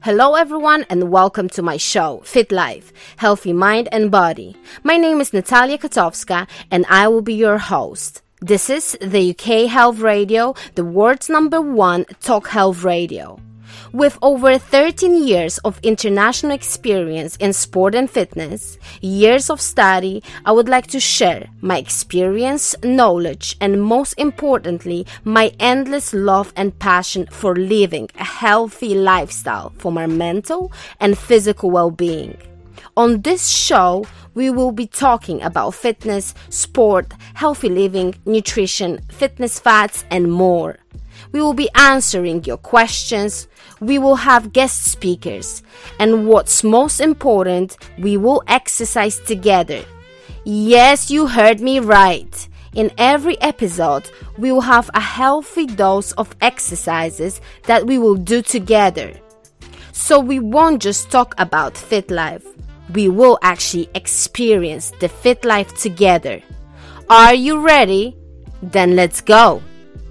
Hello everyone and welcome to my show, Fit Life, Healthy Mind and Body. My name is Natalia Kotowska and I will be your host. This is the UK Health Radio, the world's #1 talk health radio. With over 13 years of international experience in sport and fitness, years of study, I would like to share my experience, knowledge, and most importantly, my endless love and passion for living a healthy lifestyle for my mental and physical well-being. On this show, we will be talking about fitness, sport, healthy living, nutrition, fitness facts, and more. We will be answering your questions, we will have guest speakers, and what's most important, we will exercise together. Yes, you heard me right. In every episode, we will have a healthy dose of exercises that we will do together. So we won't just talk about fit life, we will actually experience the fit life together. Are you ready? Then let's go!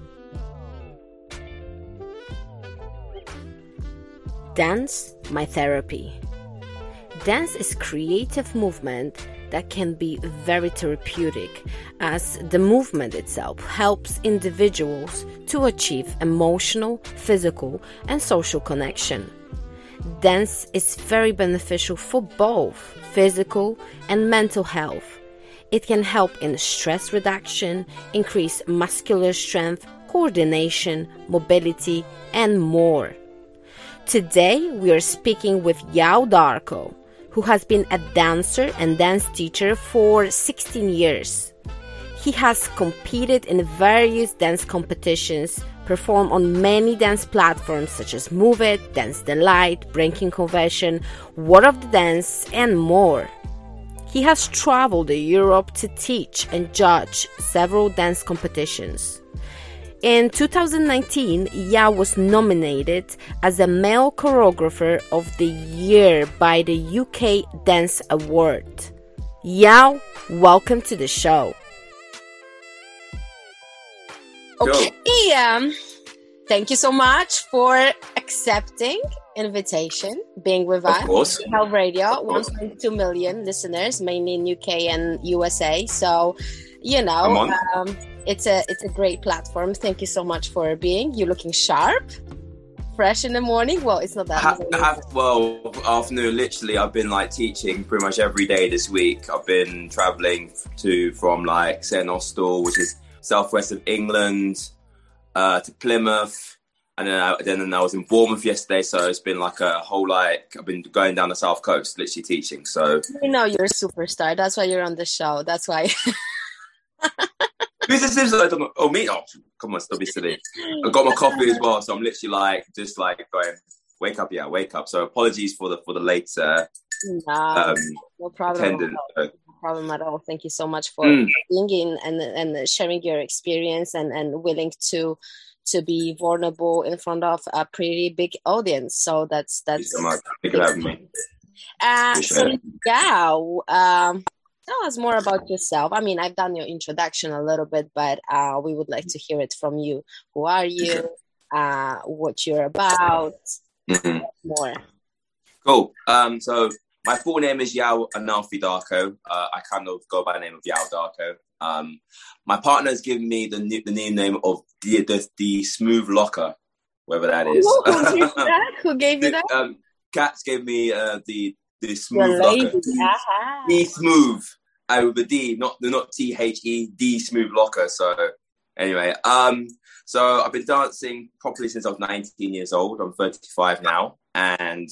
Dance, my therapy. Dance is creative movement that can be very therapeutic, as the movement itself helps individuals to achieve emotional, physical, and social connection. Dance is very beneficial for both physical and mental health. It can help in stress reduction, increase muscular strength, coordination, mobility, and more. Today, we are speaking with Yao Darko, who has been a dancer and dance teacher for 16 years. He has competed in various dance competitions, performed on many dance platforms such as Move It, Dance the Light, Breaking Convention, World of the Dance, and more. He has traveled to Europe to teach and judge several dance competitions. In 2019, Yao was nominated as a Male Choreographer of the Year by the UK Dance Award. Yao, welcome to the show. Okay, thank you so much for accepting invitation, being with us. Of course. Health Radio, 1.2 million listeners, mainly in UK and USA. So, you know, it's a great platform. Thank you so much for being. You're looking sharp, fresh in the morning. Well, it's not that. Afternoon. Literally, I've been teaching pretty much every day this week. I've been traveling from St Austell, which is southwest of England, to Plymouth, and then I was in Bournemouth yesterday. So it's been a whole I've been going down the south coast, literally teaching. So you know you're a superstar. That's why you're on the show. That's why. Oh, me? Oh, come on, stop be silly. I got my coffee as well, so I'm literally going, wake up, yeah, wake up. So apologies for the late no problem attendance. No problem at all. Thank you so much for being in and sharing your experience and willing to be vulnerable in front of a pretty big audience. So that's. Thank you so much. Thank you for having me. Tell us more about yourself. I mean, I've done your introduction a little bit, but we would like to hear it from you. Who are you? What you're about? More. Cool. So my full name is Yao Anafi Darko. I kind of go by the name of Yao Darko. My partner has given me the new name of the Smooth Locker, whatever that is. Who gave you that? Cats gave me the Smooth Locker. D Smooth. With a D, not THE, D Smooth Locker. So anyway, so I've been dancing properly since I was 19 years old. I'm 35 now, and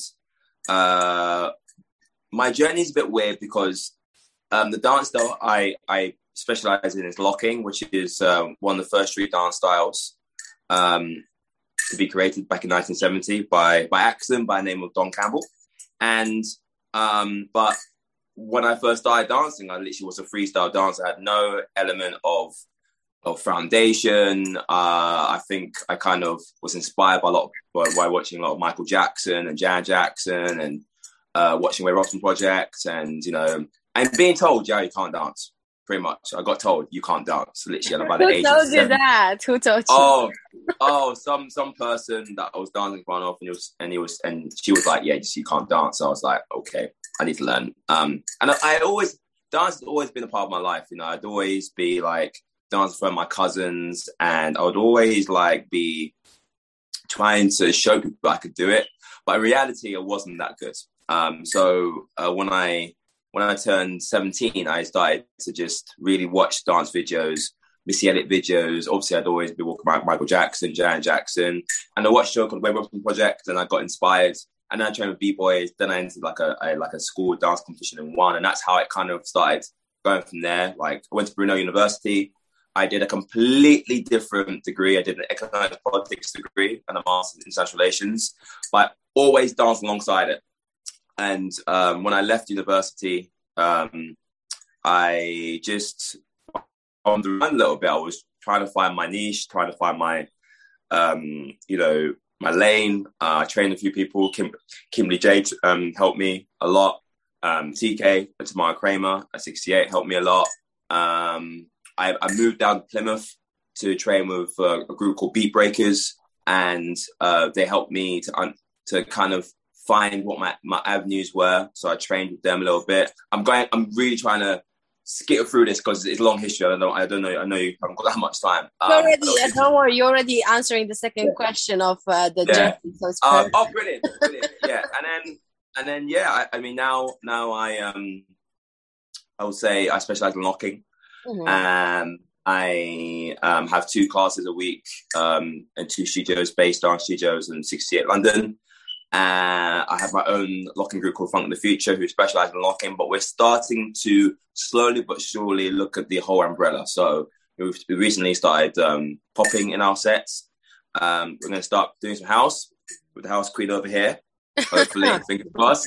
my journey is a bit weird because the dance style I specialize in is locking, which is one of the first street dance styles to be created back in 1970 by accident by the name of Don Campbell. And but when I first started dancing, I literally was a freestyle dancer. I had no element of foundation. I think I kind of was inspired by watching a lot of Michael Jackson and Janet Jackson and watching Ray Robson projects and, and being told, yeah, you can't dance. pretty much. I got told you can't dance, literally, about the Who age told of you 7. that? Who told you? Some person that I was dancing in front of, and she was like, yeah, you can't dance. So I was like, okay, I need to learn. And dance has always been a part of my life. You know, I'd always be like dancing for my cousins, and I would always like be trying to show people I could do it. But in reality, it wasn't that good. So when I turned 17, I started to just really watch dance videos, Missy Elliott videos. Obviously, I'd always be walking around Michael Jackson, Janet Jackson, and I watched show called Wave Robson Project, and I got inspired. And then I trained with B-boys. Then I entered like a school dance competition and won, and that's how it kind of started going from there. Like I went to Brunel University. I did a completely different degree. I did an economics politics degree and a master's in international relations, but always danced alongside it. And when I left university, I just on the run a little bit. I was trying to find my niche, trying to find my, my lane. I trained a few people. Kimberly Jade helped me a lot. TK, Tamara Kramer at 68 helped me a lot. I moved down to Plymouth to train with a group called Beat Breakers, and they helped me to kind of find what my avenues were. So I trained with them a little bit. I'm really trying to skip through this because it's a long history. I don't know. I know you haven't got that much time. Don't worry. You're already answering the second question of the journey. So it's perfect. Brilliant. Yeah, and then I mean now I would say I specialize in locking. Mm-hmm. I have 2 classes a week and 2 studios, based on studios in 68 London. I have my own locking group called Funk in the Future, who specialize in locking, but we're starting to slowly but surely look at the whole umbrella. So we recently started popping in our sets. We're going to start doing some house with the house queen over here, hopefully, fingers crossed.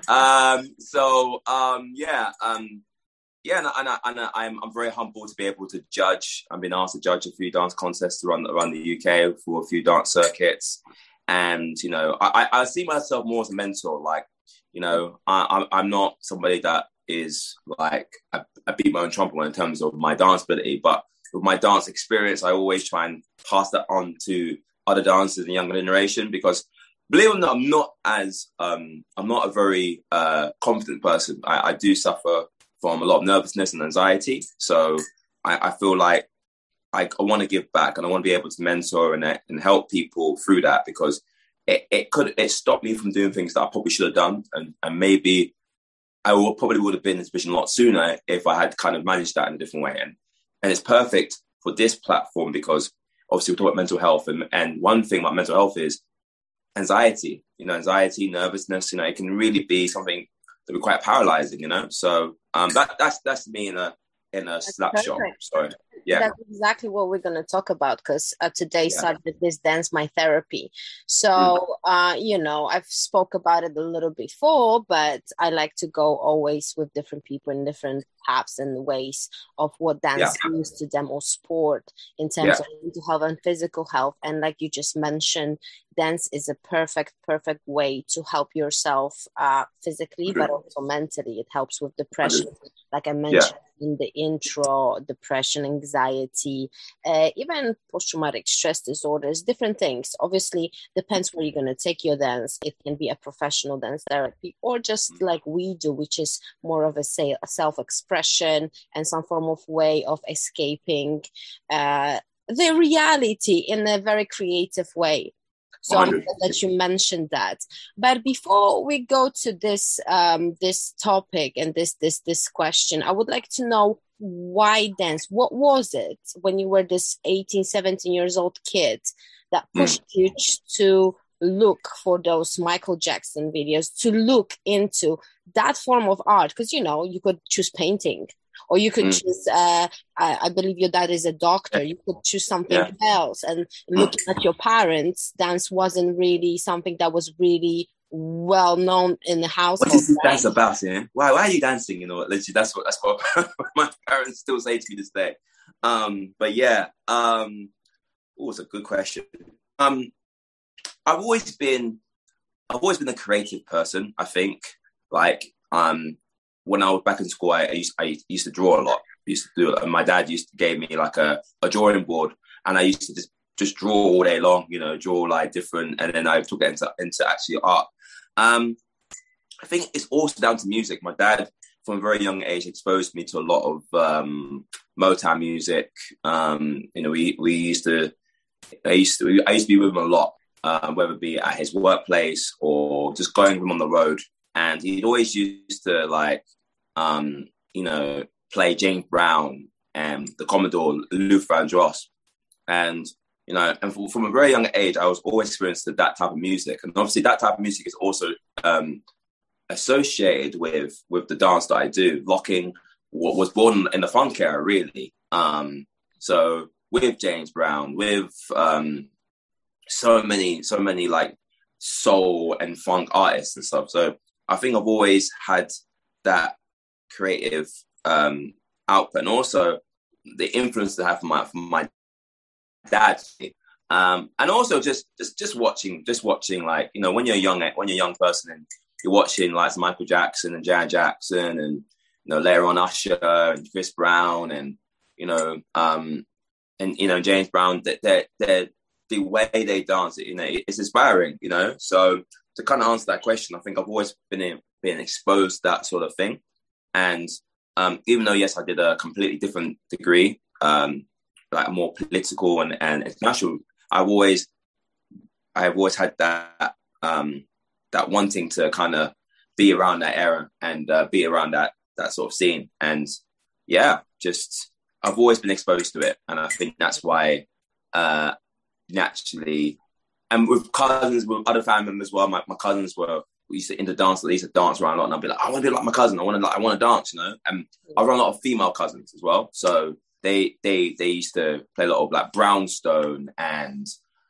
I'm very humbled to be able to judge. I've been asked to judge a few dance contests around the UK for a few dance circuits. And, you know, I see myself more as a mentor. Like, you know, I'm not somebody that is like, I beat my own trumpet in terms of my dance ability, but with my dance experience, I always try and pass that on to other dancers and younger generation, because believe it or not, I'm not a very confident person. I do suffer from a lot of nervousness and anxiety. So I feel like I want to give back, and I want to be able to mentor and help people through that, because it stopped me from doing things that I probably should have done. And maybe I probably would have been in this position a lot sooner if I had kind of managed that in a different way. And it's perfect for this platform because obviously we talk about mental health. And one thing about mental health is anxiety, nervousness, it can really be something that be quite paralyzing, So that's me in a snapshot. Perfect. So yeah, that's exactly what we're going to talk about, because today's subject is dance my therapy. So I've spoke about it a little before, but I like to go always with different people in different paths and ways of what dance means to them, or sport in terms of mental health and physical health. And like you just mentioned, dance is a perfect way to help yourself physically, but also mentally. It helps with depression, like I mentioned in the intro, depression, anxiety, even post-traumatic stress disorders, different things. Obviously, depends where you're going to take your dance. It can be a professional dance therapy, or just like we do, which is more of a self-expression and some form of way of escaping the reality in a very creative way. So I'm glad that you mentioned that. But before we go to this this topic and this question, I would like to know, why dance? What was it when you were this 18, 17 years old kid that pushed you to look for those Michael Jackson videos, to look into that form of art? Because, you could choose painting, or you could choose, I believe your dad is a doctor. You could choose something else. And looking at your parents, dance wasn't really something that was really well known in the household. What is dance about? Yeah, why are you dancing? Literally, that's what my parents still say to me this day. But yeah, it's a good question. I've always been a creative person. I think, like, when I was back in school, I used to draw a lot. used to do it. And my dad used to give me like a drawing board, and I used to just draw all day long, you know, draw like different, and then I took it into actually art. I think it's also down to music. My dad, from a very young age, exposed me to a lot of Motown music. You know, I used to be with him a lot, whether it be at his workplace or just going with him on the road. And he'd always used to like, you know, play James Brown and the Commodore, Luther Vandross. And, you know, and from a very young age, I was always experienced to that type of music. And obviously that type of music is also associated with the dance that I do. Locking was born in the funk era, really. So with James Brown, with so many like soul and funk artists and stuff. So I think I've always had that creative output, and also the influence that I have from my dad. And also just watching, like, you know, when you're a young person and you're watching like Michael Jackson and Janet Jackson, and, you know, later on Usher and Chris Brown, and, you know, and, you know, James Brown, that the way they dance, you know, it's inspiring, you know. So to kind of answer that question, I think I've always been exposed to that sort of thing. And even though, yes, I did a completely different degree, like more political and international, I've always had that that wanting to kind of be around that era and be around that sort of scene. And yeah, just I've always been exposed to it, and I think that's why naturally, and with cousins, with other family members as well. My cousins we used to into dance. They used to dance around a lot, and I'd be like, I want to be like my cousin. I want to dance, you know. And I've got a lot of female cousins as well, so they used to play a lot of like Brownstone and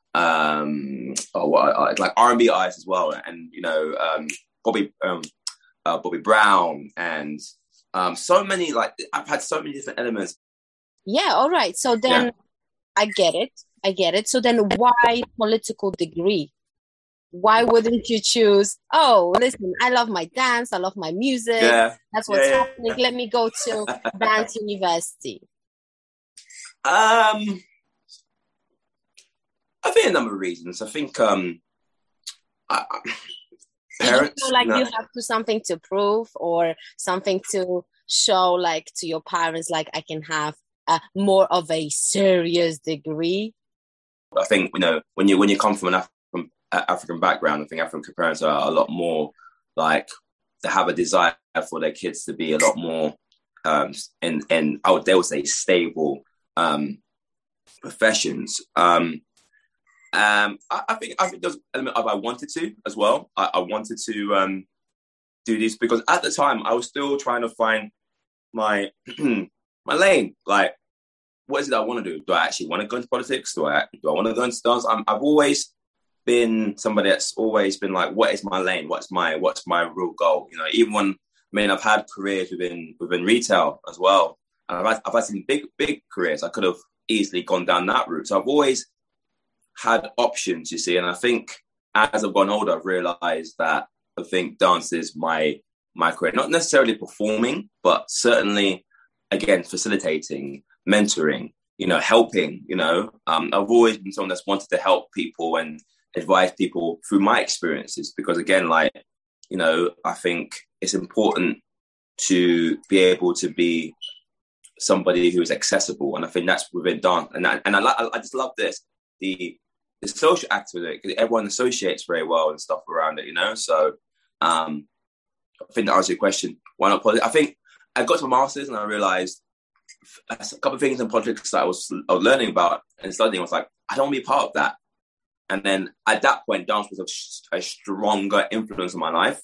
like R&B artists as well, and, you know, Bobby Brown, and so many, like, I've had so many different elements. Yeah, all right. So then, yeah. I get it. So then why political degree? Why wouldn't you choose, oh, listen, I love my dance, I love my music. Yeah. That's what's happening. Let me go to dance university. I think a number of reasons. I think parents. You feel like you have something to prove or something to show, like, to your parents, like, I can have more of a serious degree? I think, you know, when you come from an African background, I think African parents are a lot more like, they have a desire for their kids to be a lot more they would say stable professions. I think there's an element of I wanted to as well. I wanted to do this because at the time I was still trying to find my my lane. Like, what is it I want to do? Do I actually want to go into politics? Do I want to go into dance? I've always been somebody that's always been like, what is my lane? What's my real goal? You know, even when, I mean, I've had careers within retail as well. And I've had some big careers. I could have easily gone down that route. So I've always had options, you see. And I think as I've gone older, I've realised that I think dance is my career. Not necessarily performing, but certainly, again, facilitating, mentoring, you know, helping, you know. I've always been someone that's wanted to help people and advise people through my experiences because, again, like, you know, I think it's important to be able to be somebody who is accessible, and I think that's within dance. And I just love this, the social aspect of it, because everyone associates very well and stuff around it, you know. So I think that answers your question. Why not politics? I think I got to my master's and I realised a couple of things in politics that I was learning about and studying. I was like, I don't want to be part of that. And then at that point, dance was a stronger influence on my life.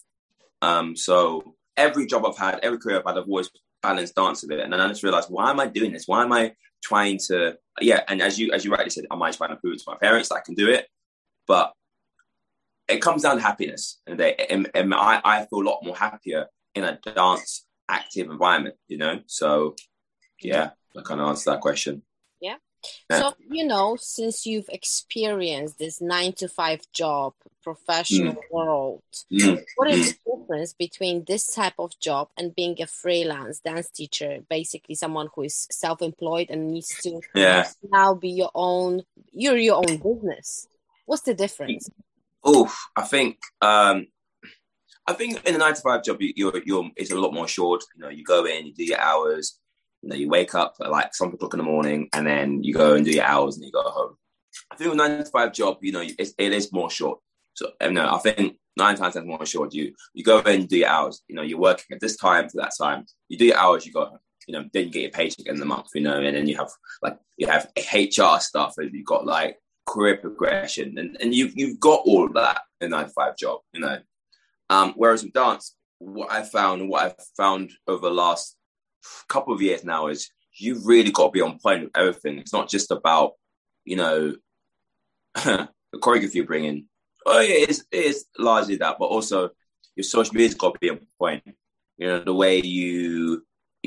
So every job I've had, every career I've had, I've always balanced dance with it. And then I just realized, why am I doing this? Why am I trying to, and as you rightly said, am I trying to prove it to my parents that I can do it? But it comes down to happiness. And I feel a lot more happier in a dance active environment, you know? So yeah, I kind of answer that question. Yeah. So, since you've experienced this 9 to 5 job, professional world, what is the difference between this type of job and being a freelance dance teacher, basically someone who is self-employed and needs to now be your own business? What's the difference? I think in a 9 to 5 job, it's a lot more short. You go in, you do your hours. You wake up at like something o'clock in the morning, and then you go and do your hours, and you go home. I think with a 9 to 5 job, it is more short. So I think 9 times 10 more short. You go in, you do your hours. You're working at this time to that time. You do your hours, you go home. Then you get your paycheck in the month. And then you have HR stuff, and you've got like career progression, and you've got all of that in a 9 to 5 job. Whereas with dance, what I've found over the last couple of years now is you've really got to be on point with everything. It's not just about the choreography you bring in. It is largely that, but also your social media's got to be on point. The way you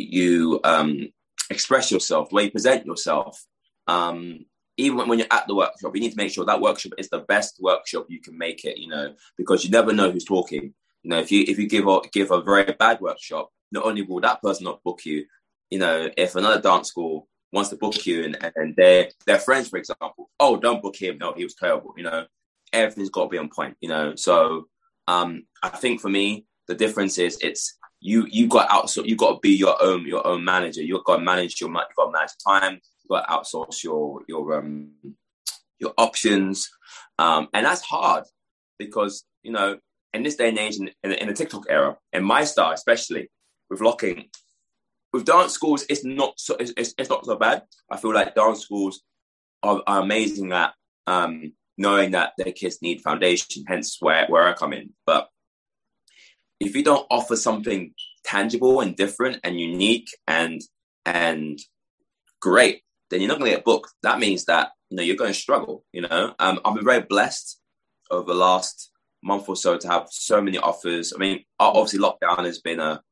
express yourself, the way you present yourself. Even when you're at the workshop, you need to make sure that workshop is the best workshop you can make it. Because you never know who's talking. If you give a very bad workshop, not only will that person not book you, if another dance school wants to book you and they're friends, for example, oh, don't book him. No, he was terrible. Everything's got to be on point. So I think for me, the difference is you got to outsource. You got to be your own manager. You've got to manage you've got to manage time. You've got to outsource your options, and that's hard because in this day and age, in the TikTok era, in my style especially, with locking, with dance schools, it's not so bad. I feel like dance schools are amazing at knowing that their kids need foundation, hence where I come in. But if you don't offer something tangible and different and unique and great, then you're not going to get booked. That means that you're going to struggle. I've been very blessed over the last month or so to have so many offers. I mean, obviously lockdown has been a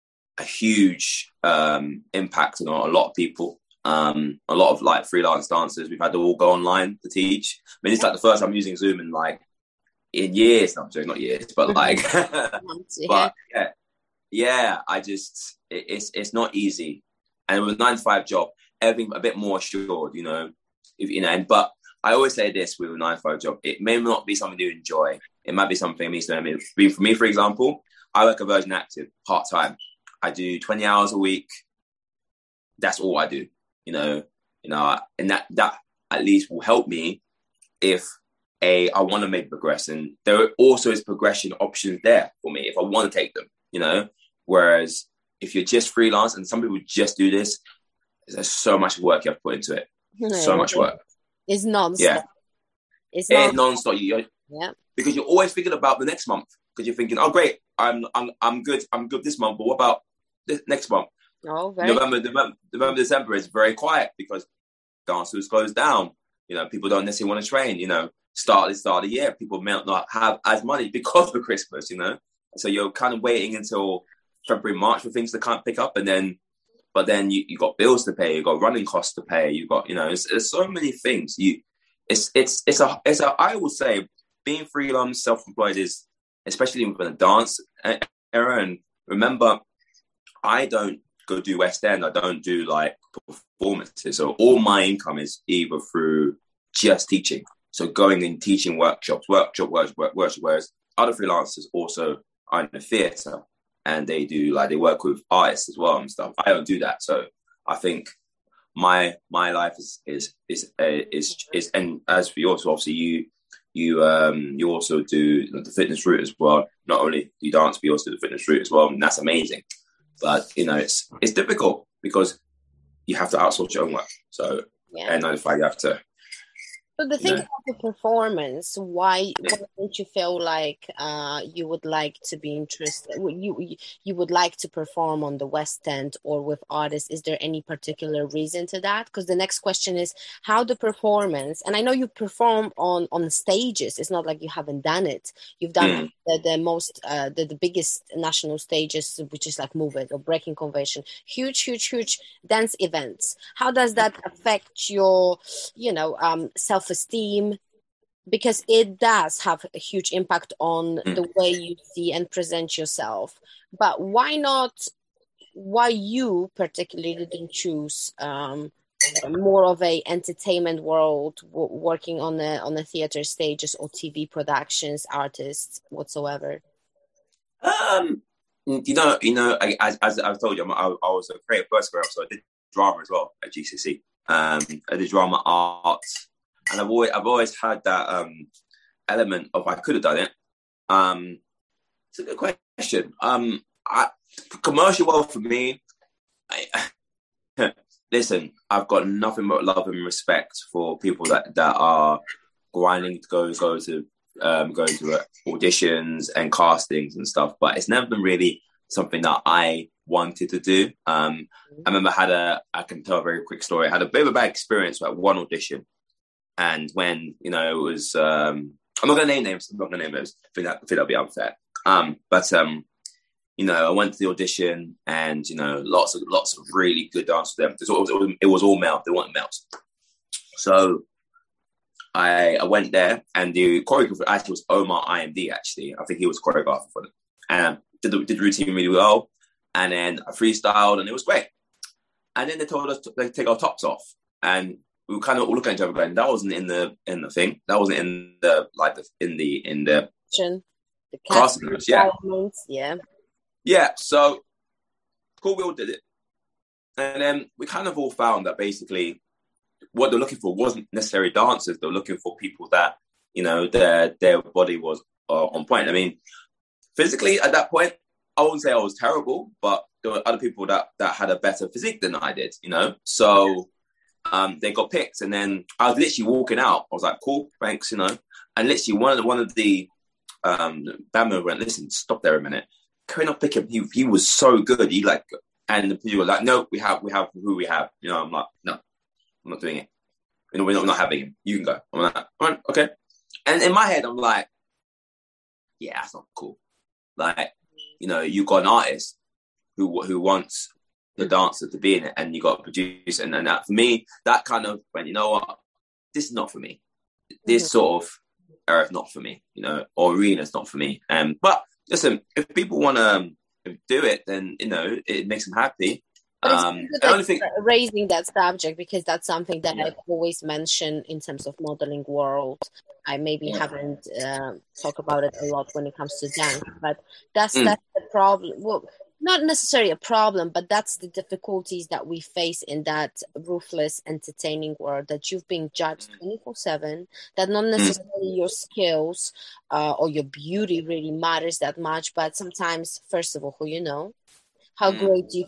huge impact on a lot of people. A lot of like freelance dancers, we've had to all go online to teach. I mean, it's like the first time I'm using Zoom in years. No, I'm sorry, not years, but but yeah. It's not easy. And with a 9 to 5 job, everything a bit more assured, but I always say this with a 9 to 5 job, it may not be something you enjoy. It might be something for me, for example, I work at Virgin Active part-time. I do 20 hours a week. That's all I do, and that at least will help me if I want to make progress. And there also is progression options there for me if I want to take them, whereas if you're just freelance, and some people just do this, there's so much work you have to put into it. So much work. It's non-stop. Yeah. It's non-stop. Yeah. Because you're always thinking about the next month. Because you're thinking, oh great, I'm good this month, but what about this next month? Oh, very November, December is very quiet because dance schools closed down. People don't necessarily want to train. Start of the year, people may not have as money because of Christmas. So you're kind of waiting until February, March for things to kind of pick up, but then you got bills to pay, you got running costs to pay, you got there's so many things. I would say being freelance, self-employed is, especially within the dance era. And remember, I don't go do West End. I don't do like performances. So all my income is either through just teaching. So going and teaching workshops, whereas other freelancers also are in the theatre and they work with artists as well and stuff. I don't do that. So I think my life is and as for yours, obviously you also do the fitness route as well. Not only do you dance, but you also do the fitness route as well, and that's amazing. But it's difficult because you have to outsource your own work. So and 9 to 5 you have to. But the thing about the performance, why don't you feel like you would like to be interested? You would like to perform on the West End or with artists? Is there any particular reason to that? Because the next question is how the performance. And I know you perform on stages. It's not like you haven't done it. You've done the most the biggest national stages, which is like Move It or Breaking Convention, huge dance events. How does that affect your, self-esteem? Because it does have a huge impact on the way you see and present yourself. But why you particularly didn't choose more of a entertainment world, working on a theater stages or TV productions, artists whatsoever? As I've told you, I was a creative person growing up, so I did drama as well at GCSE. I did drama, art, and I've always had that element of I could have done it. It's a good question. Commercial world for me, listen, I've got nothing but love and respect for people that are grinding to go to auditions and castings and stuff, but it's never been really something that I wanted to do. I remember I can tell a very quick story. I had a bit of a bad experience at one audition, and when it was, I'm not going to name names. I think that'll be unfair. I went to the audition, and lots of really good dancers with them. It was all male. They weren't males. So I went there, and the choreographer actually was Omar IMD. Actually, I think he was choreographer for them, and did the routine really well. And then I freestyled, and it was great. And then they told us to take our tops off, and we were kind of all looking at each other, going, "That wasn't in the thing. That wasn't in the casting notes." Yeah. So cool, we all did it, and then we kind of all found that basically what they're looking for wasn't necessarily dancers. They're looking for people that their body was on point. I mean, physically at that point, I wouldn't say I was terrible, but there were other people that had a better physique than I did. So they got picked, and then I was literally walking out. I was like, "Cool, thanks," and literally one of the band members went, "Listen, stop there a minute. Can we not pick him? He was so good. And the people were like, "No, we have who we have." I'm like, "No, I'm not doing it. We're not having him. You can go." I'm like, "All right, okay." And in my head, I'm like, "Yeah, that's not cool." Like, you got an artist who wants the dancer to be in it, and you got a producer, and that, for me, that kind of went, you know what, this is not for me. This sort of era is not for me, or arena is not for me. But listen, if people want to do it, then it makes them happy. I only think raising that subject, because that's something that I've always mentioned in terms of modeling world. I maybe haven't talked about it a lot when it comes to dance, but that's the problem. Well, not necessarily a problem, but that's the difficulties that we face in that ruthless entertaining world, that you've been judged 24/7, that not necessarily your skills or your beauty really matters that much, but sometimes, first of all, who you know, how great you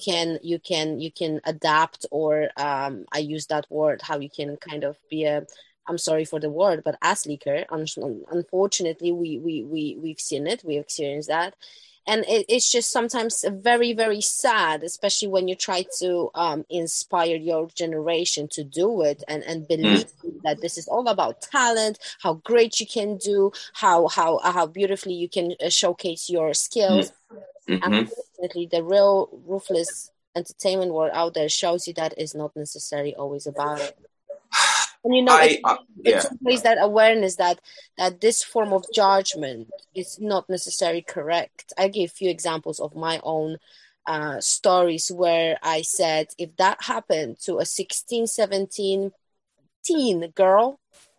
can adapt, or I use that word, how you can kind of be I'm sorry for the word, but ass leaker. Unfortunately, we've seen it, we've experienced that. And it's just sometimes very, very sad, especially when you try to inspire your generation to do it and believe that this is all about talent, how great you can do, how beautifully you can showcase your skills. Unfortunately, the real ruthless entertainment world out there shows you that is not necessarily always about it. And it's always that awareness that this form of judgment is not necessarily correct. I give a few examples of my own stories where I said, if that happened to a 16, 17 teen girl,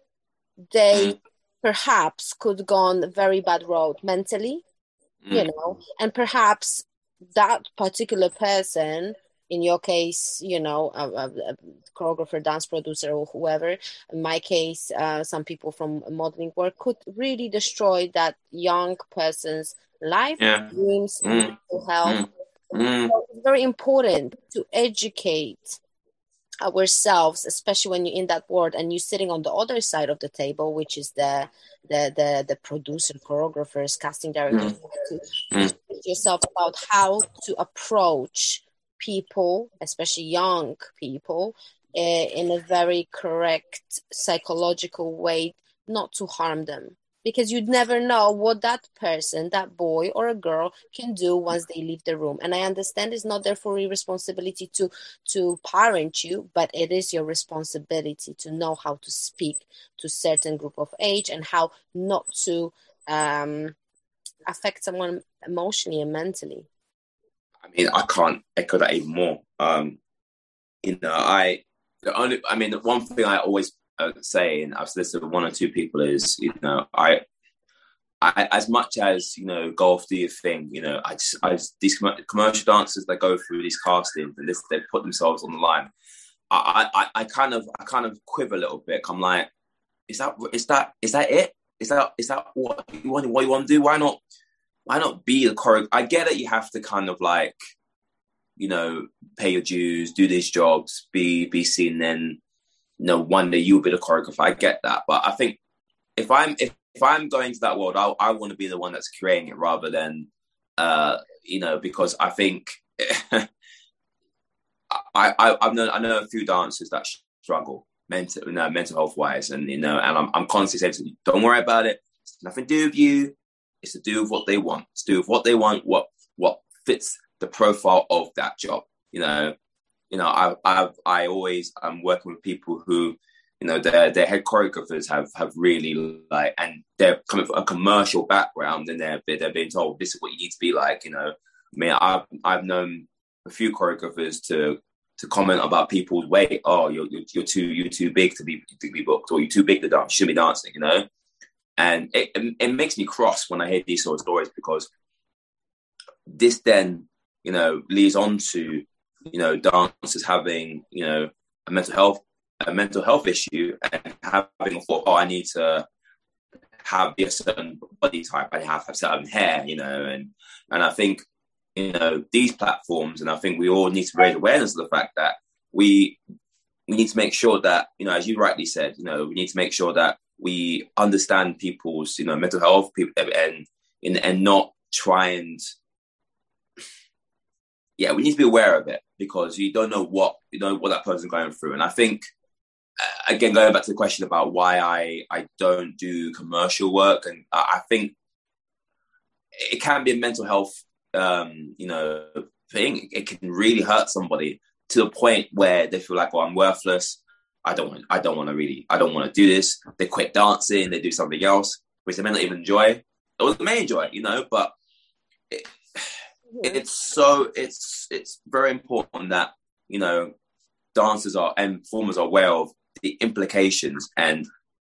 they perhaps could go on a very bad road mentally, and perhaps that particular person, in your case, a choreographer, dance producer, or whoever. In my case, some people from modeling work could really destroy that young person's life, dreams, mental health. So it's very important to educate ourselves, especially when you're in that world and you're sitting on the other side of the table, which is the producer, choreographers, casting directors, to teach yourself about how to approach people, especially young people, in a very correct psychological way, not to harm them. because you'd never know what that person, that boy or a girl, can do once they leave the room. And I understand it's not therefore your responsibility to parent you, but it is your responsibility to know how to speak to certain group of age and how not to affect someone emotionally and mentally. I mean, I can't echo that even more. The one thing I always say, and I've said this to one or two people, is, I as much as, go off, do your thing, these commercial dancers that go through these castings and they put themselves on the line. I kind of quiver a little bit. I'm like, is that it? Is that what you want to do? Why not be the choreo? I get it. You have to kind of like, pay your dues, do these jobs, be seen. Then, one day you'll be the choreographer. I get that, but I think if I'm going to that world, I want to be the one that's creating it rather than, because I think I know a few dancers that struggle mental health wise, and and I'm constantly saying to them, don't worry about it. It's nothing to do with you. It's to do with what they want. It's to do with what they want. What fits the profile of that job. I always am working with people who, their head choreographers have really like, and they're coming from a commercial background, and they're being told this is what you need to be like. I've known a few choreographers to comment about people's weight. Oh, you're too big to be booked, or you're too big to dance. You shouldn't be dancing. And it makes me cross when I hear these sort of stories, because this then, leads on to, dancers having, a mental health issue, and having thought, oh, I need to be a certain body type, I have to have certain hair, and I think, these platforms, and I think we all need to raise awareness of the fact that we need to make sure that, as you rightly said, we need to make sure that we understand people's, mental health, and not try and, we need to be aware of it, because you don't know what that person's going through. And I think, again, going back to the question about why I don't do commercial work, and I think it can be a mental health, thing. It can really hurt somebody to the point where they feel like, oh, I'm worthless. I don't want to do this. They quit dancing. They do something else, which they may not even enjoy, or they may enjoy, but it's very important that, dancers and performers are aware of the implications, and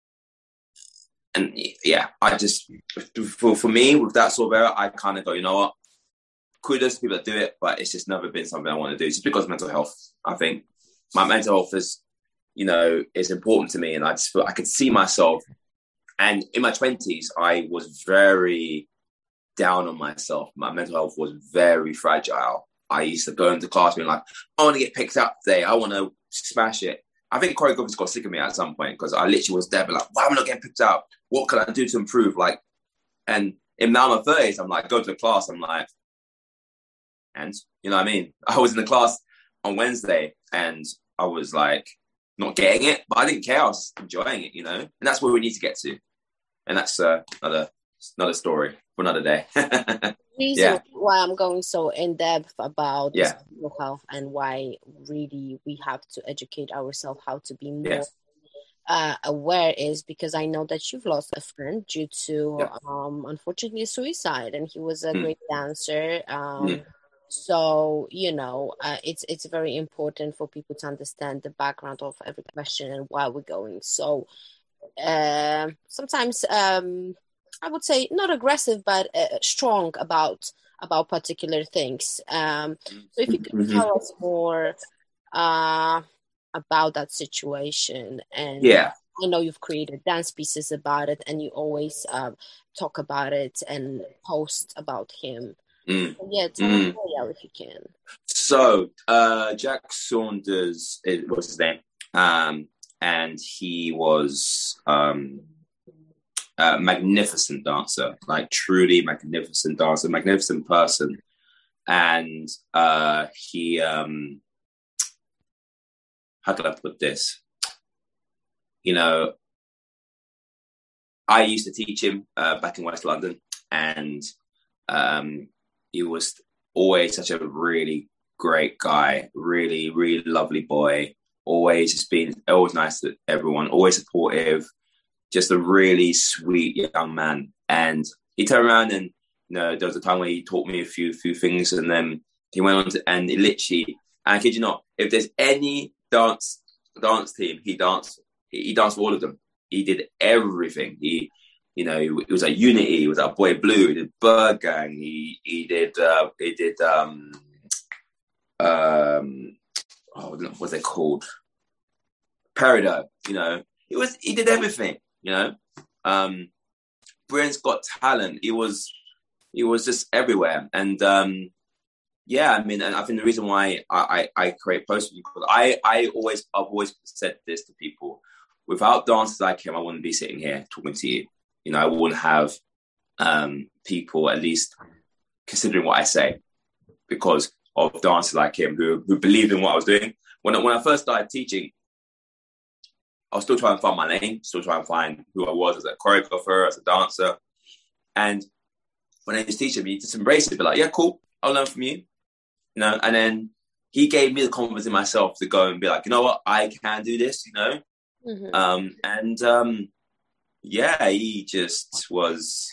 I just, for me, with that sort of era, I kind of go, you know what, kudos to people that do it, but it's just never been something I want to do, just because of mental health. I think my mental health is important to me, and I just feel I could see myself. And in my 20s, I was very down on myself. My mental health was very fragile. I used to go into class being like, I want to get picked up today. I want to smash it. I think choreographers got sick of me at some point, because I literally was there, like, why am I not getting picked up? What can I do to improve? Like, and in now my 30s, I'm like, go to the class, I'm like, and you know what I mean? I was in the class on Wednesday, and I was like, not getting it, but I didn't care. I was enjoying it, and that's where we need to get to. And that's another story for another day. Reason why I'm going so in depth about mental health, and why really we have to educate ourselves how to be more aware, is because I know that you've lost a friend due to unfortunately suicide, and he was a great dancer. So it's very important for people to understand the background of every question and why we're going so sometimes I would say not aggressive, but strong about particular things. So if you could tell us more about that situation. And I know you've created dance pieces about it, and you always talk about it and post about him. So tell me more if you can. So Jack Saunders was his name, and he was a magnificent dancer, like truly magnificent dancer, magnificent person. And he, how can I put this? I used to teach him back in West London, and he was always such a really great guy, really, really lovely boy. Always nice to everyone, always supportive, just a really sweet young man. And he turned around and, there was a time where he taught me a few things, and then he went on to, and it literally, I kid you not, if there's any dance team, he danced for all of them. He did everything. He was at Unity, he was at Boy Blue, he did Bird Gang, he did what's it called? Peridot, he did everything, Britain's Got Talent. He was just everywhere. And and I think the reason why I create posts because I've always said this to people. Without dancers like him, I wouldn't be sitting here talking to you. I wouldn't have people at least considering what I say because of dancers like him who believed in what I was doing. When I first started teaching, I was still trying to find my lane, still trying to find who I was as a choreographer, as a dancer. And when I was teaching me, just embrace it, be like, yeah, cool, I'll learn from you. And then he gave me the confidence in myself to go and be like, you know what, I can do this, Mm-hmm. He just was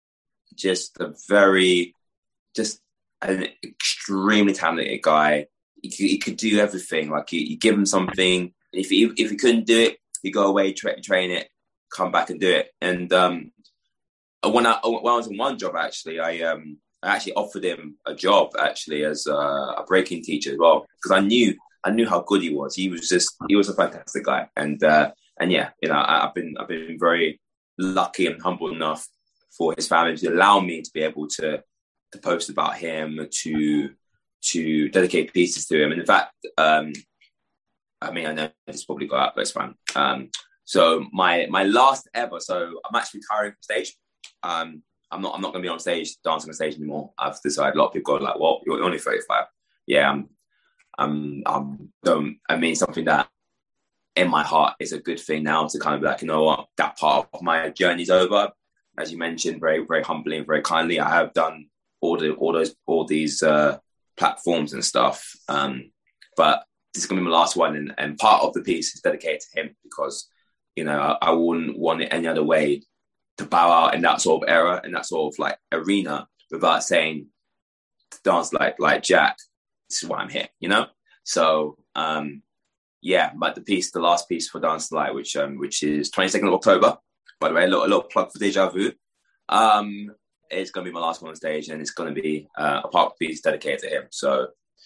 an extremely talented guy. He could do everything. Like you give him something, if he couldn't do it, he'd go away, train it, come back and do it. And when I was in one job, actually, I actually offered him a job actually as a breaking teacher as well because I knew how good he was. He was a fantastic guy, and I've been very lucky and humble enough for his family to allow me to be able to post about him, to dedicate pieces to him. And in fact, I know this probably got out, but it's fine. So my last ever, so I'm actually retiring from stage. I'm not going to be on stage, dancing on stage anymore. I've decided. A lot of people go like, "Well, you're only 35." Yeah, something that in my heart is a good thing now to kind of be like, you know what, that part of my journey's over. As you mentioned, very, very humbly and very kindly, I have done all these platforms and stuff. But this is going to be my last one, and part of the piece is dedicated to him because, I wouldn't want it any other way to bow out in that sort of era, in that sort of like arena, without saying, dance like Jack, this is why I'm here, So, but the last piece for Dance the Light, which is 22nd of October, by the way, a little plug for Deja Vu. It's going to be my last one on stage, and it's going to be a part of the piece dedicated to him. So,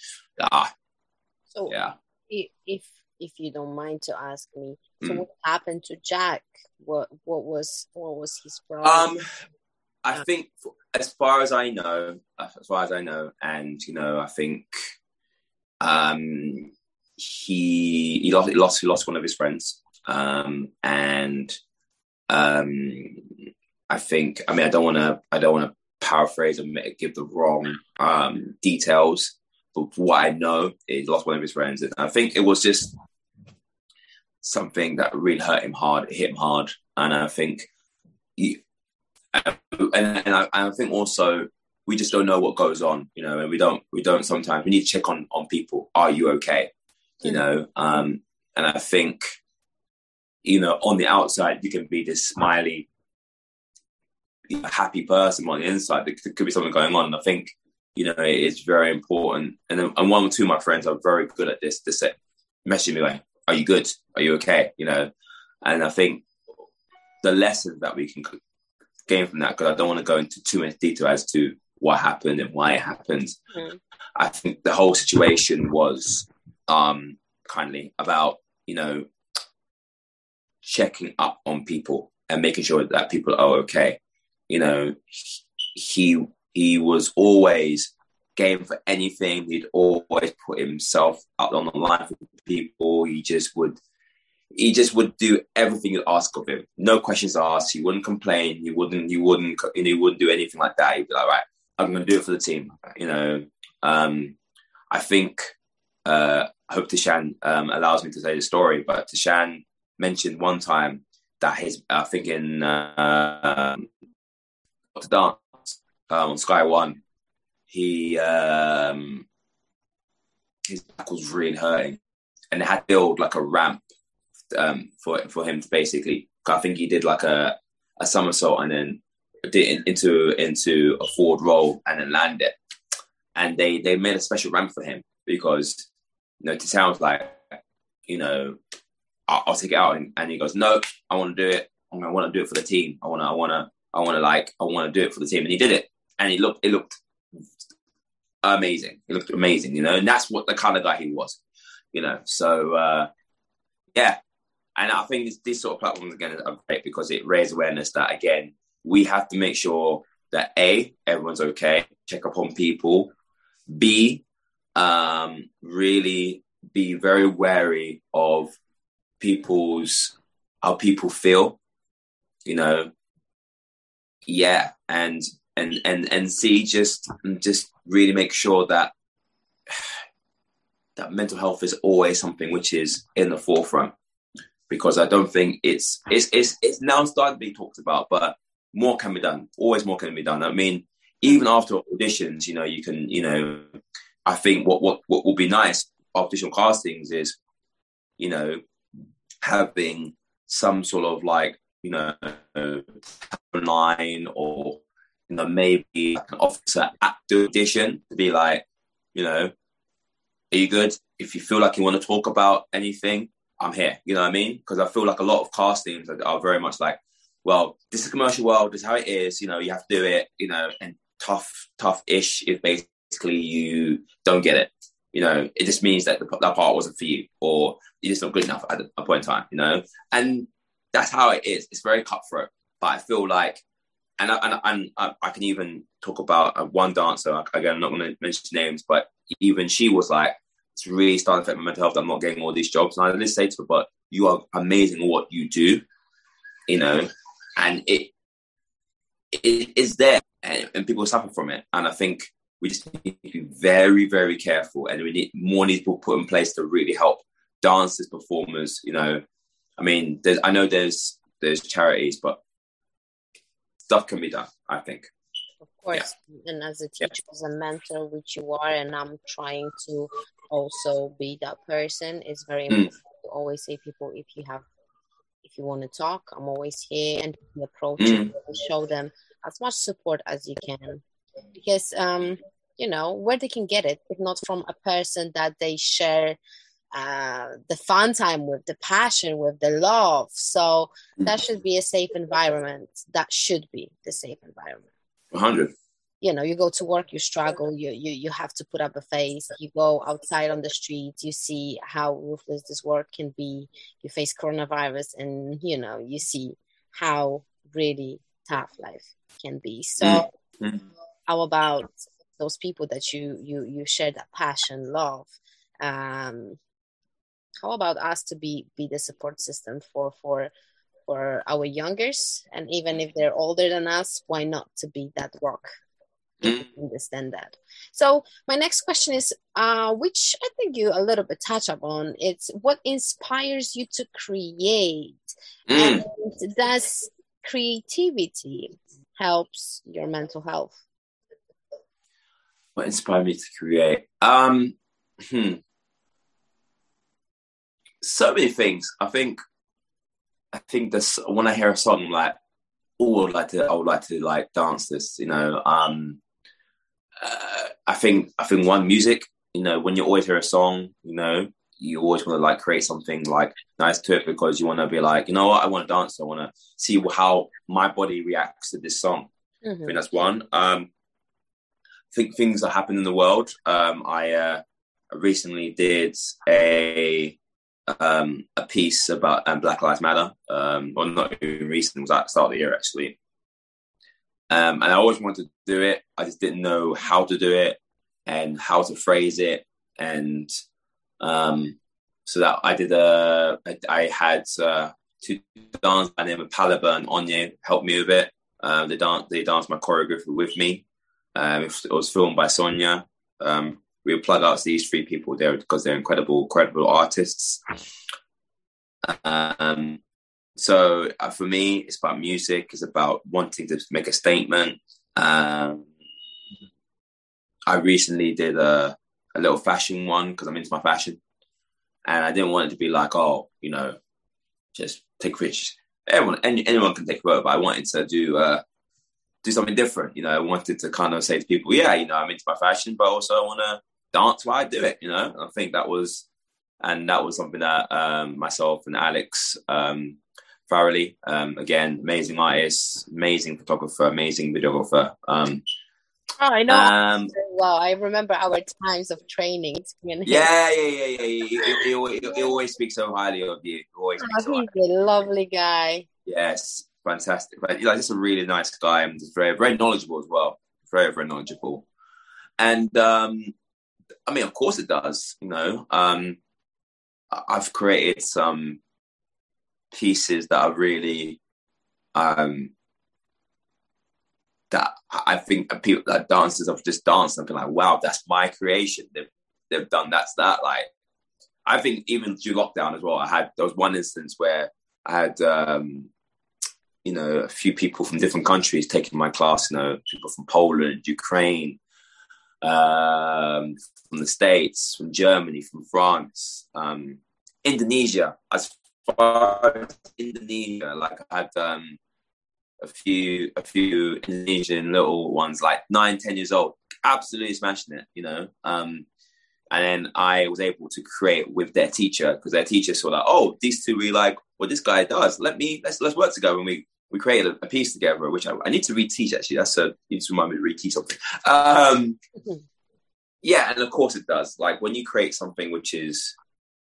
if you don't mind to ask me, so what happened to Jack? What was his problem? I think as far as I know, and I think he lost one of his friends, and I think I don't want to paraphrase and give the wrong details, but what I know is he lost one of his friends, and I think it was just something that really hit him hard, and I think I think also we just don't know what goes on, and we don't sometimes we need to check on people. Are you okay? And I think on the outside you can be this smiley, happy person, but on the inside there could be something going on. And I think it's very important. And one or two of my friends are very good at this. They say, messaging me like, "Are you good? Are you okay?" And I think the lessons that we can gain from that, because I don't want to go into too much detail as to what happened and why it happened. I think the whole situation was kindly about checking up on people and making sure that people are okay. He was always game for anything. He'd always put himself out on the line for people. He just would do everything you'd ask of him. No questions asked. He wouldn't complain. He wouldn't do anything like that. He'd be like, right, I'm going to do it for the team. I think, I hope Tashan allows me to say the story, but Tashan mentioned one time that his, I think in to Dance on Sky One, he his back was really hurting, and they had to build like a ramp for him to basically. I think he did like a somersault and then did into a forward roll and then landed. And they made a special ramp for him because, you know, Titane was like, you know, I'll take it out, and he goes, no, I want to do it. I want to do it for the team. I want to do it for the team, and he did it, and it looked amazing. It looked amazing, you know, and that's what the kind of guy he was, you know. So yeah, and I think these sort of platforms again are great because it raises awareness that again we have to make sure that A, everyone's okay, check up on people. B, really be very wary of how people feel, you know. Yeah, and C, just really make sure that mental health is always something which is in the forefront, because I don't think it's now starting to be talked about, but more can be done. Always more can be done. I mean, even after auditions, you know, you can, you know, I think what will be nice audition castings is, you know, having some sort of like, you know, line or, you know, maybe like an officer at the audition to be like, you know, are you good? If you feel like you want to talk about anything, I'm here. You know what I mean? Because I feel like a lot of castings are very much like, well, this is a commercial world, this is how it is, you know, you have to do it, you know, and tough-ish if basically you don't get it. You know, it just means that that part wasn't for you, or you're just not good enough at a point in time, you know? And that's how it is. It's very cutthroat. But I feel like, and I can even talk about one dancer, again, I'm not going to mention names, but even she was like, it's really starting to affect my mental health. I'm not getting all these jobs. And I just say to her, but you are amazing at what you do, you know, and it is there, and people suffer from it. And I think we just need to be very, very careful, and we need more people put in place to really help dancers, performers. You know, I mean, I know there's charities, but stuff can be done, I think. Of course, yeah. And as a teacher, as a mentor, which you are, and I'm trying to also be that person, it's very important to always say, people, if you want to talk, I'm always here, and approach them and show them as much support as you can, because you know, where they can get it, if not from a person that they share the fun time with, the passion with, the love. So that should be a safe environment. That should be the safe environment. 100. You know, you go to work, you struggle, you have to put up a face. You go outside on the streets, you see how ruthless this world can be. You face coronavirus, and you know, you see how really tough life can be. So how about those people that you share that passion, love? How about us to be the support system for our youngers, and even if they're older than us, why not to be that rock? Understand that. So my next question is, which I think you a little bit touch upon. It's what inspires you to create, and does creativity helps your mental health? What inspired me to create? So many things. I think this, when I hear a song, I'm like, oh, I would like to like dance this, you know. I think one, music, you know, when you always hear a song, you know, you always want to like create something like nice to it, because you want to be like, you know what, I want to dance. I want to see how my body reacts to this song. I think that's one. I think things that happen in the world. I recently did a piece about Black Lives Matter. Well, not even recent, it was at the start of the year actually. And I always wanted to do it. I just didn't know how to do it and how to phrase it. And so that I did I had two dancers by the name of Palaba and Anya help me with it. They danced my choreography with me. It was filmed by Sonia. We would plug out to these three people there because they're incredible artists. So for me, it's about music. It's about wanting to make a statement. I recently did a little fashion one because I'm into my fashion, and I didn't want it to be like, oh, just take pictures. Anyone can take a photo, but I wanted to do something different. I wanted to kind of say to people, yeah, I'm into my fashion, but also I want to dance while I do it. And I think that was something that myself and Alex Farrelly, again, amazing artist, amazing photographer, amazing videographer. I know. Well, I remember our times of training. Yeah. He always speaks so highly of you. He's a lovely guy. Yes, fantastic. Just a really nice guy, and just very, very knowledgeable as well. Very, very knowledgeable. And of course it does. I've created some pieces that are really that I think people, that dancers have just danced and been like, wow, that's my creation. They've done that. Like, I think even through lockdown as well, there was one instance where I had a few people from different countries taking my class. People from Poland, Ukraine, from the States, from Germany, from France, Indonesia. As far as Indonesia, like I had a few Indonesian little ones, like 9-10 years old, absolutely smashing it, and then I was able to create with their teacher, because their teacher saw that, oh, these two really like what this guy does. Let's work together. And we created a piece together, which I need to reteach, actually. You just remind me to reteach something. Yeah, and of course it does. Like, when you create something which is,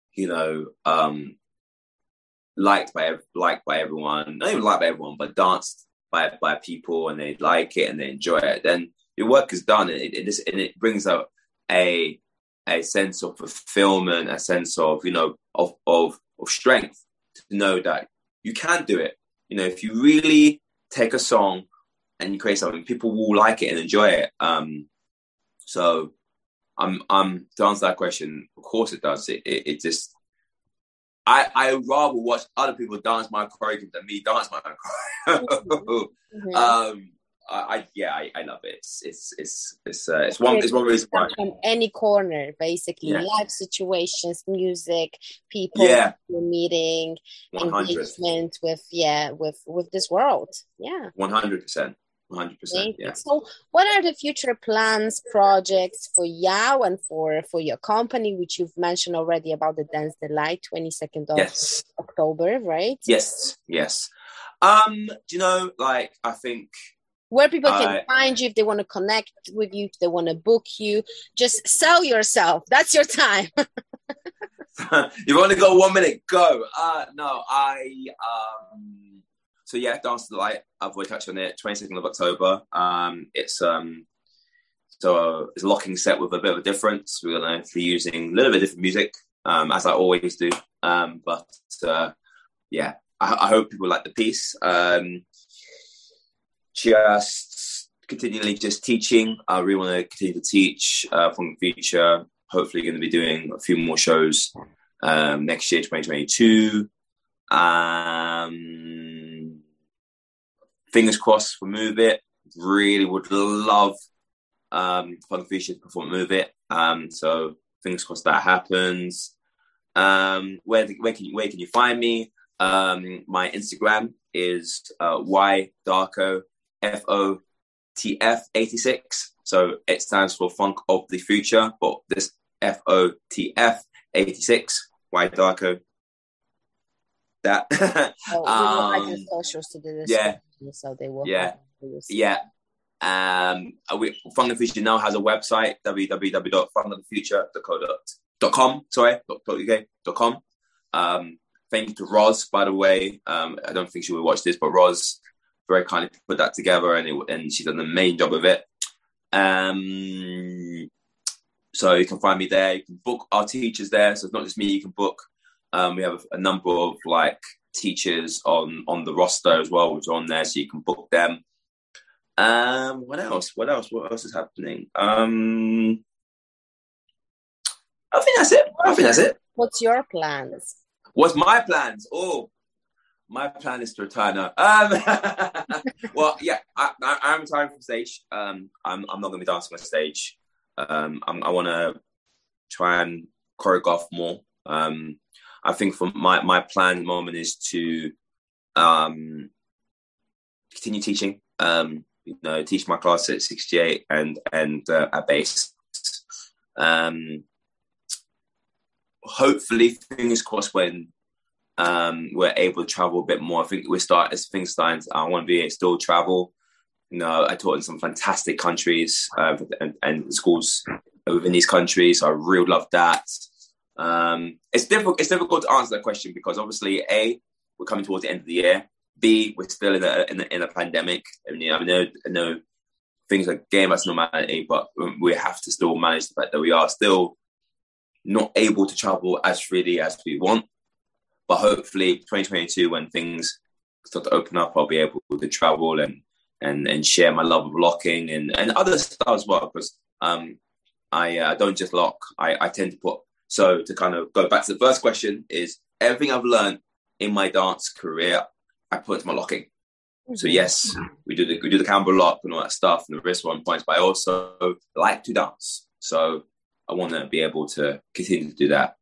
liked by everyone, not even liked by everyone, but danced by people, and they like it and they enjoy it, then your work is done, and it brings out a sense of fulfillment, a sense of of strength, to know that you can do it. If you really take a song and you create something, people will like it and enjoy it. So to answer that question, of course it does. It just, I rather watch other people dance my choreography than me dance my own choreography. Mm-hmm. I love it. It's one reason why. From any corner, basically, life situations, music, people you're meeting, 100. Engagement with this world. 100%. 100%. Yeah. So, what are the future plans, projects for Yao and for your company, which you've mentioned already about the Dance the Light, 22nd of October, right? Yes. I think where people can find you if they want to connect with you, if they want to book you, just sell yourself. That's your time. You've only got 1 minute. Go. So Dance the Light. I've already touched on it. 22nd of October. It's a locking set with a bit of a difference. We're going to be using a little bit of different music, as I always do. I hope people like the piece. Just continually just teaching. I really want to continue to teach from the future. Hopefully going to be doing a few more shows next year, 2022. Fingers crossed for Move It. Really would love Funk Future to perform Move It. So fingers crossed that happens. Where can you find me? My Instagram is YDarko FOTF 86. So it stands for Funk of the Future, but this FOTF 86, YDarko. That. We'll add the socials to the description, so they will. Funk of the Future now has a website, www.funkofthefuture.com. Thank you to Roz, by the way. I don't think she will watch this, but Roz very kindly put that together, and she done an amazing job of it. So you can find me there. You can book our teachers there. So it's not just me. You can book. We have a number of teachers on the roster as well, which are on there, so you can book them. What else? What else is happening? I think that's it. What's your plans? What's my plans? My plan is to retire now. Well, yeah, I'm retiring from stage. I'm not going to be dancing on stage. I want to try and choreograph more. I think for my plan at the moment is to continue teaching. Teach my class at 68 and at base. Hopefully, fingers crossed, when we're able to travel a bit more. I think as things starting. I want to be still travel. I taught in some fantastic countries and schools within these countries. I really love that. It's difficult to answer that question because obviously, A, we're coming towards the end of the year. B, we're still in a pandemic. I know things are getting back to normality, but we have to still manage the fact that we are still not able to travel as freely as we want. But hopefully 2022, when things start to open up, I'll be able to travel and share my love of locking and other stuff as well. Because I don't just lock. I tend to put, so to kind of go back to the first question, is everything I've learned in my dance career, I put into my locking. Mm-hmm. So yes, we do the camber lock and all that stuff and the wrist one points, but I also like to dance. So I want to be able to continue to do that,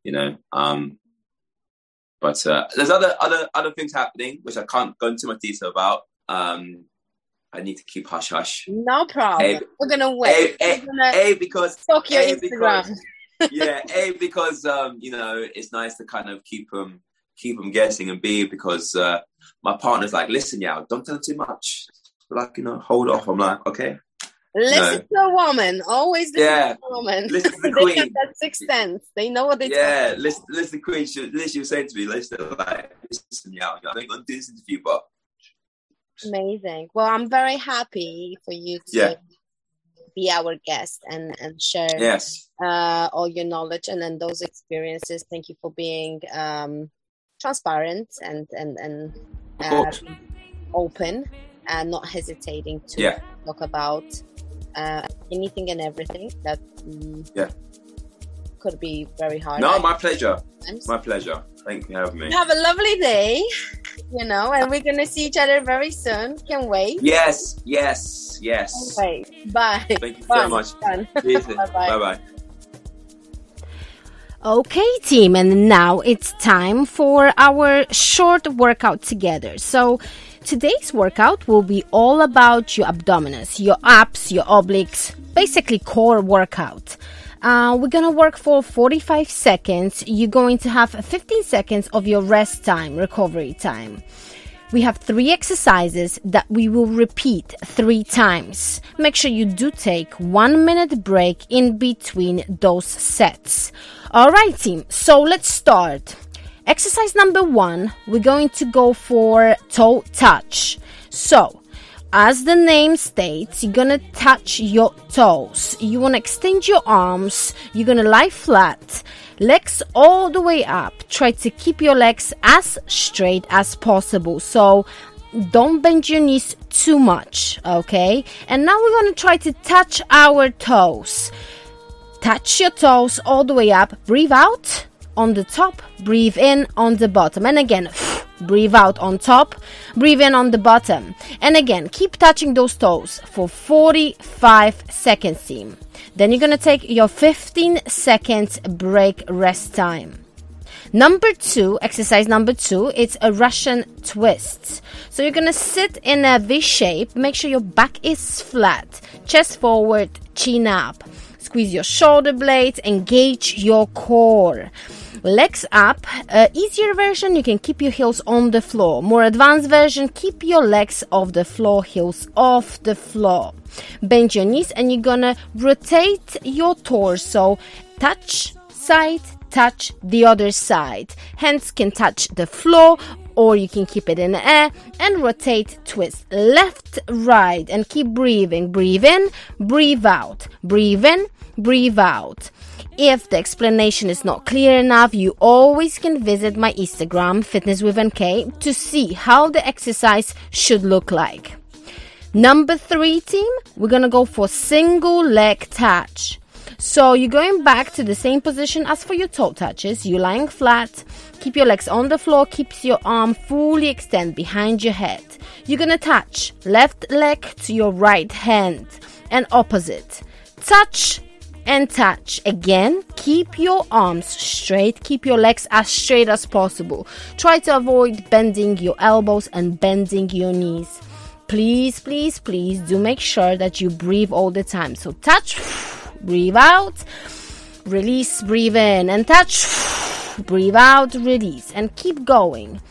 But there's other things happening which I can't go into much detail about. I need to keep hush hush. No problem. We're gonna wait. Because talk your Instagram. Because it's nice to kind of keep them guessing, and B, because my partner's like, listen, yeah, don't tell them too much. Like, hold off. I'm like, okay. Listen to a woman. Always listen to a woman. Listen to the queen. They have that sixth sense. They know what they're talking about. Listen to the queen. She was saying to me, listen, yeah, I don't want to do this interview, but... Amazing. Well, I'm very happy for you to be our guest and share all your knowledge and then those experiences. Thank you for being transparent and open and not hesitating to talk about anything and everything that could be very hard. No, my pleasure. My pleasure. Thank you for having me. Have a lovely day, and we're going to see each other very soon. Can't wait. Yes. Okay. Bye. Thank you so much. Bye-bye. Okay, team, and now it's time for our short workout together. So today's workout will be all about your abdominals, your abs, your obliques, basically core workout. We're going to work for 45 seconds. You're going to have 15 seconds of your rest time, recovery time. We have 3 exercises that we will repeat 3 times. Make sure you do take 1 minute break in between those sets. All right, team. So let's start. Exercise number 1, we're going to go for toe touch. So, as the name states, you're going to touch your toes. You want to extend your arms. You're going to lie flat. Legs all the way up. Try to keep your legs as straight as possible. So don't bend your knees too much, okay? And now we're going to try to touch our toes. Touch your toes all the way up. Breathe out on the top. Breathe in on the bottom. And again, breathe out on top. Breathe in on the bottom. And again, keep touching those toes for 45 seconds, team. Then you're going to take your 15 seconds break rest time. Exercise number 2, it's a Russian twist. So you're going to sit in a V shape. Make sure your back is flat. Chest forward, chin up. Squeeze your shoulder blades, engage your core. Legs up. Easier version, you can keep your heels on the floor. More advanced version, keep your legs off the floor, heels off the floor. Bend your knees and you're gonna rotate your torso. Touch side, touch the other side. Hands can touch the floor or you can keep it in the air and rotate, twist left, right, and keep breathing. Breathe in, breathe out. Breathe in, breathe out. If the explanation is not clear enough, you always can visit my Instagram, Fitness with MK, to see how the exercise should look like. Number 3, team, we're going to go for single leg touch. So you're going back to the same position as for your toe touches. You're lying flat. Keep your legs on the floor. Keep your arm fully extend behind your head. You're going to touch left leg to your right hand and opposite. Touch and touch. Again, keep your arms straight. Keep your legs as straight as possible. Try to avoid bending your elbows and bending your knees. Please, please, please do make sure that you breathe all the time. So touch, breathe out, release, breathe in, and touch, breathe out, release, and keep going.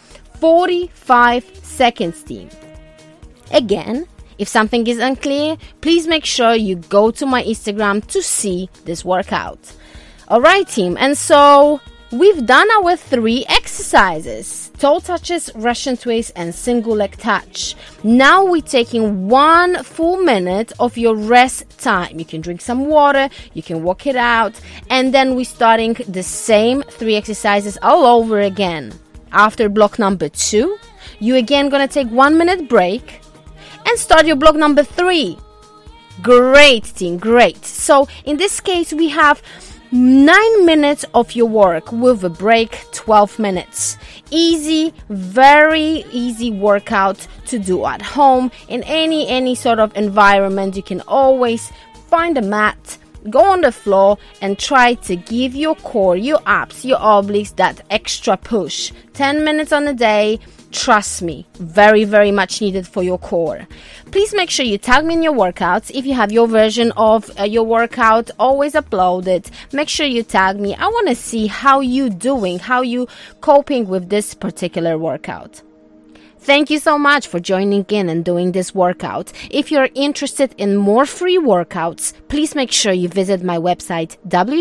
45 seconds, team. Again, if something is unclear, please make sure you go to my Instagram to see this workout. Alright, team, and so we've done our 3 exercises: toe touches, Russian twist, and single leg touch. Now we're taking 1 full minute of your rest time. You can drink some water, you can walk it out, and then we're starting the same 3 exercises all over again. After block number 2, you're again gonna take 1 minute break and start your block number 3. Great, team, great. So in this case, we have 9 minutes of your work with a break, 12 minutes. Easy, very easy workout to do at home in any sort of environment. You can always find a mat, go on the floor, and try to give your core, your abs, your obliques that extra push. 10 minutes on a day. Trust me, very, very much needed for your core. Please make sure you tag me in your workouts. If you have your version of your workout always uploaded, make sure you tag me. I want to see how you doing, how you coping with this particular workout. Thank you so much for joining in and doing this workout. If you're interested in more free workouts, please make sure you visit my website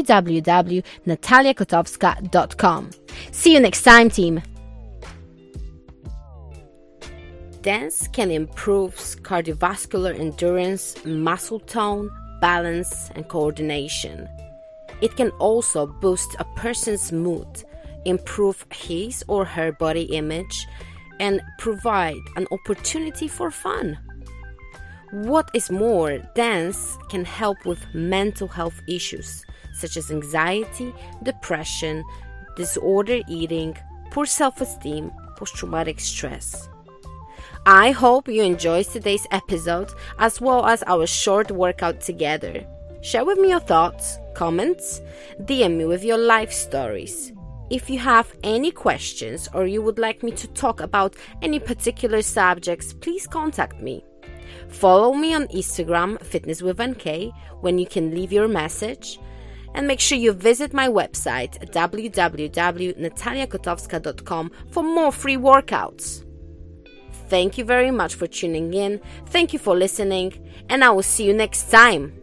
www.nataliakotowska.com. See you next time, team. Dance can improve cardiovascular endurance, muscle tone, balance, and coordination. It can also boost a person's mood, improve his or her body image, and provide an opportunity for fun. What is more, dance can help with mental health issues such as anxiety, depression, disordered eating, poor self-esteem, post-traumatic stress. I hope you enjoyed today's episode as well as our short workout together. Share with me your thoughts, comments, DM me with your life stories. If you have any questions or you would like me to talk about any particular subjects, please contact me. Follow me on Instagram, Fitness with NK, when you can leave your message. And make sure you visit my website, www.nataliakotowska.com, for more free workouts. Thank you very much for tuning in. Thank you for listening, and I will see you next time.